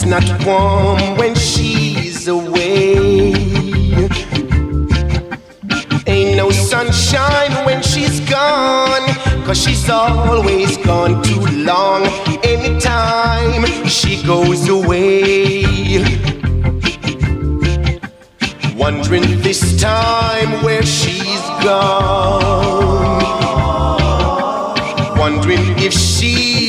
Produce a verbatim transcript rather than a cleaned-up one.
not warm when she's away. Ain't no sunshine when she's gone, 'cause she's always gone too long. Anytime she goes away, wondering this time where she's gone, wondering if she